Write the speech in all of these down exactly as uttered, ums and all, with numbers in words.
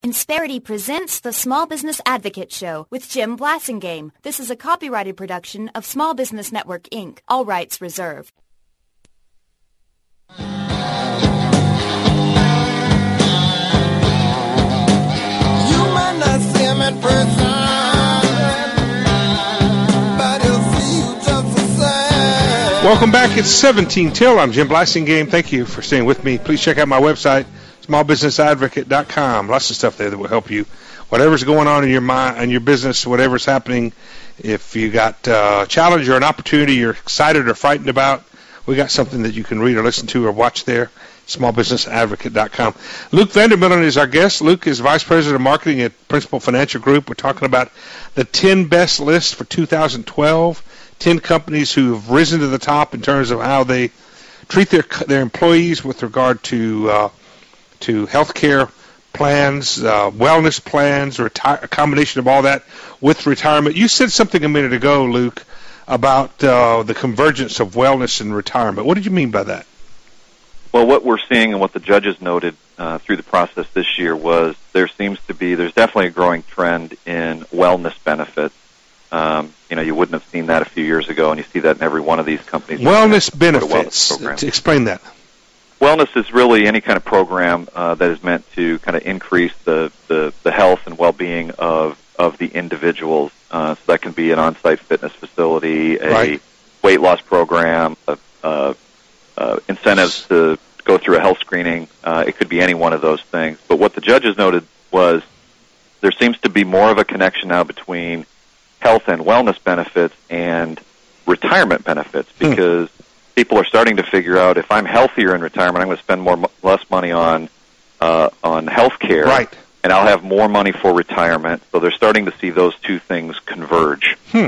Insperity presents the Small Business Advocate Show with Jim Blasingame. This is a copyrighted production of Small Business Network, Incorporated. All rights reserved. You might not see him in person, but he'll see you just the same. Welcome back. It's seventeen till. I'm Jim Blasingame. Thank you for staying with me. Please check out my website, small business advocate dot com. Lots of stuff there that will help you. Whatever's going on in your mind, in your business, whatever's happening, if you got a challenge or an opportunity you're excited or frightened about, we got something that you can read or listen to or watch there, small business advocate dot com. Luke Vandermillen is our guest. Luke is Vice President of Marketing at Principal Financial Group. We're talking about the ten best list for two thousand twelve, ten companies who have risen to the top in terms of how they treat their their employees with regard to uh, to health care plans, uh, wellness plans, reti- a combination of all that with retirement. You said something a minute ago, Luke, about uh, the convergence of wellness and retirement. What did you mean by that? Well, what we're seeing and what the judges noted uh, through the process this year was there seems to be, there's definitely a growing trend in wellness benefits. Um, you know, you wouldn't have seen that a few years ago, and you see that in every one of these companies. Wellness benefits. To explain that. Wellness is really any kind of program uh, that is meant to kind of increase the, the, the health and well-being of, of the individuals. Uh, so that can be an on-site fitness facility, a right. weight loss program, a, uh, uh, incentives to go through a health screening. Uh, it could be any one of those things. But what the judges noted was there seems to be more of a connection now between health and wellness benefits and retirement benefits, because hmm. people are starting to figure out if I'm healthier in retirement, I'm going to spend more less money on uh, on health care, right. and I'll have more money for retirement. So they're starting to see those two things converge. Hmm.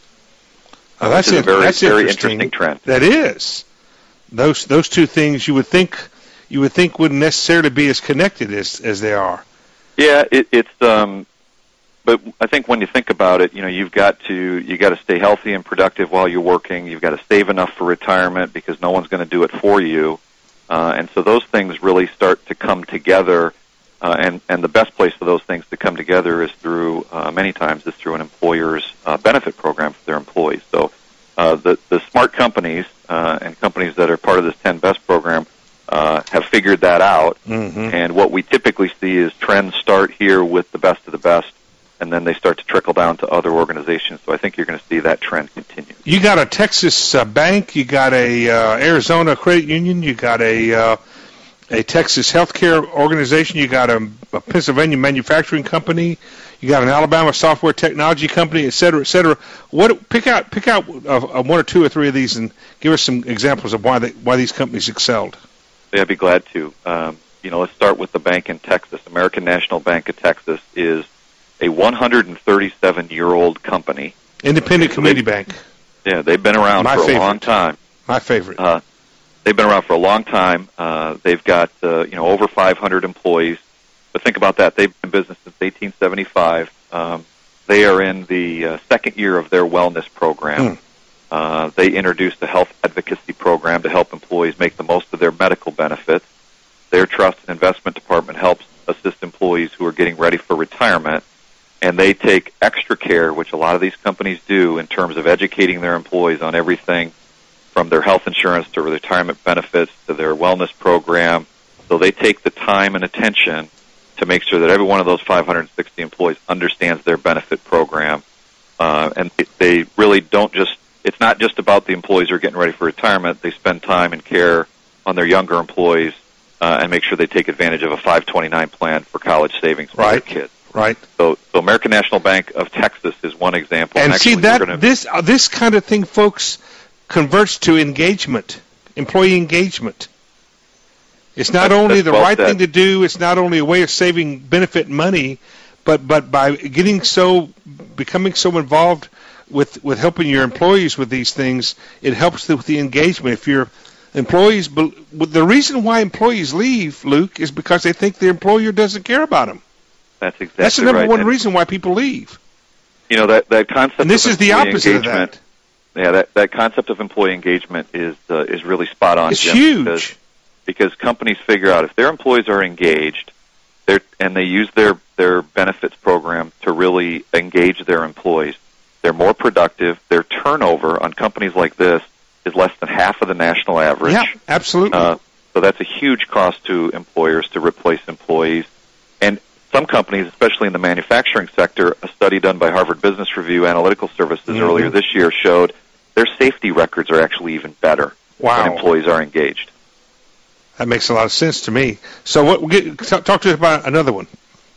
Oh, that's a very, that's very interesting. interesting trend. That is. Those those two things you would think you would think wouldn't necessarily be as connected as as they are. Yeah, it, it's. Um, but I think when you think about it, you know, you've got to you got to stay healthy and productive while you're working. You've got to save enough for retirement because no one's going to do it for you. Uh, and so those things really start to come together. Uh, and and the best place for those things to come together is through uh, many times is through an employer's uh, benefit program for their employees. So uh, the the smart companies uh, and companies that are part of this ten Best program uh, have figured that out. Mm-hmm. And what we typically see is trends start here with the best of the best, and then they start to trickle down to other organizations. So I think you're going to see that trend continue. You got a Texas uh, bank, you got a uh, Arizona credit union, you got a uh, a Texas healthcare organization, you got a, a Pennsylvania manufacturing company, you got an Alabama software technology company, et cetera, et cetera. What pick out pick out uh, uh, one or two or three of these and give us some examples of why they, why these companies excelled. Yeah, I'd be glad to. Um, you know, let's start with the bank in Texas. American National Bank of Texas is a one hundred thirty-seven-year-old company. Independent so community they, bank. Yeah, they've been around My for favorite. a long time. My favorite. Uh, they've been around for a long time. Uh, they've got, uh, you know, over five hundred employees. But think about that. They've been in business since eighteen seventy-five. Um, they are in the uh, second year of their wellness program. Hmm. Uh, they introduced a health advocacy program to help employees make the most of their medical benefits. Their trust and investment department helps assist employees who are getting ready for retirement. And they take extra care, which a lot of these companies do, in terms of educating their employees on everything from their health insurance to retirement benefits to their wellness program. So they take the time and attention to make sure that every one of those five hundred sixty employees understands their benefit program. Uh, and they really don't just, it's not just about the employees who are getting ready for retirement. They spend time and care on their younger employees uh, and make sure they take advantage of a five twenty-nine plan for college savings for right. their kids. Right. So, so American National Bank of Texas is one example. And Actually, see that gonna... this uh, this kind of thing, folks, converts to engagement, employee engagement. It's not that's, only that's the well right said. thing to do. It's not only a way of saving benefit money, but but by getting so, becoming so involved with with helping your employees with these things, it helps with the engagement. If your employees, the reason why employees leave, Luke, is because they think their employer doesn't care about them. That's exactly That's the number right. one and, reason why people leave. You know, that, that concept and this of is the opposite of that. Yeah, that, that concept of employee engagement is uh, is really spot on. It's Jim, huge. Because, because companies figure out if their employees are engaged, they're, and they use their, their benefits program to really engage their employees. They're more productive. Their turnover on companies like this is less than half of the national average. Yeah, absolutely. Uh, so that's a huge cost to employers to replace employees. And some companies, especially in the manufacturing sector, a study done by Harvard Business Review Analytical Services mm-hmm. earlier this year showed their safety records are actually even better wow. when employees are engaged. That makes a lot of sense to me. So what? Get, talk to us about another one.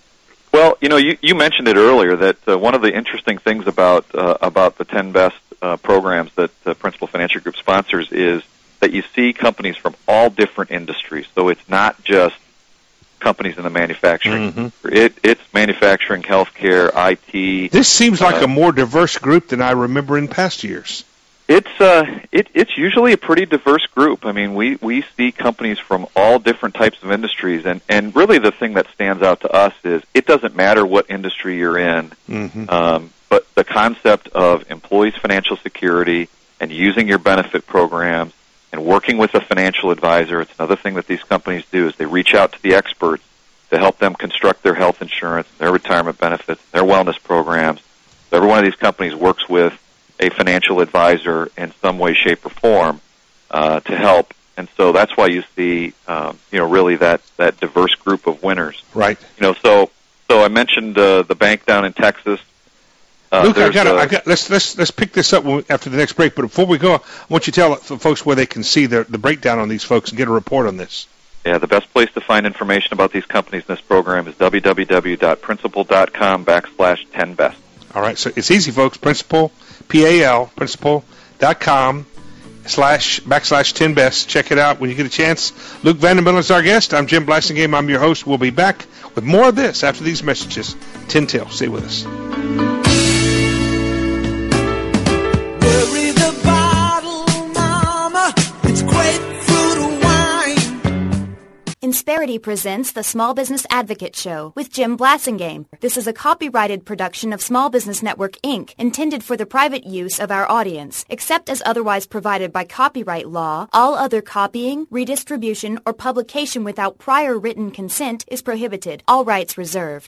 Well, you know, you, you mentioned it earlier that uh, one of the interesting things about uh, about the ten best uh, programs that uh, Principal Financial Group sponsors is that you see companies from all different industries. So it's not just companies in the manufacturing. Mm-hmm. It, it's manufacturing, healthcare, I T. This seems like uh, a more diverse group than I remember in past years. It's uh, it, it's usually a pretty diverse group. I mean, we, we see companies from all different types of industries, and, and really the thing that stands out to us is it doesn't matter what industry you're in, mm-hmm. um, but the concept of employees' financial security and using your benefit programs and working with a financial advisor. It's another thing that these companies do is they reach out to the experts to help them construct their health insurance, their retirement benefits, their wellness programs. So every one of these companies works with a financial advisor in some way, shape, or form uh, to help. And so that's why you see, um, you know, really that, that diverse group of winners. Right. You know, so so I mentioned uh, the bank down in Texas. Uh, Luke, I got, uh, I got. Let's let's let's pick this up after the next break. But before we go, I want you to tell the folks where they can see the the breakdown on these folks and get a report on this. Yeah, the best place to find information about these companies in this program is www.principal.com backslash 10best. All right, so it's easy, folks. Principal, P A L, principal.com slash backslash 10best. Check it out when you get a chance. Luke Vanderbilt is our guest. I'm Jim Blasingame. I'm your host. We'll be back with more of this after these messages. ten till. Stay with us. Worry the bottle, mama. It's grapefruit wine. Insperity presents the Small Business Advocate Show with Jim Blasingame. This is a copyrighted production of Small Business Network, Incorporated, intended for the private use of our audience. Except as otherwise provided by copyright law, all other copying, redistribution, or publication without prior written consent is prohibited. All rights reserved.